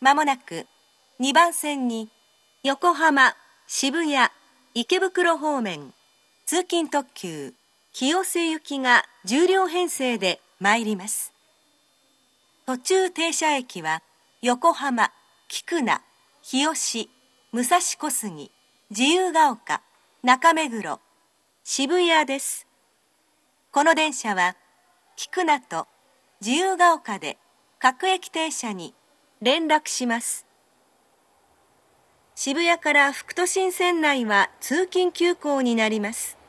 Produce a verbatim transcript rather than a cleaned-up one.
まもなくにばん線に横浜、渋谷、池袋方面通勤特急清瀬行きがじゅう両編成で参ります。途中停車駅は横浜、菊名、日吉、武蔵小杉、自由が丘、中目黒、渋谷です。この電車は菊名と自由が丘で各駅停車に連絡します。渋谷から副都心線内は通勤急行になります。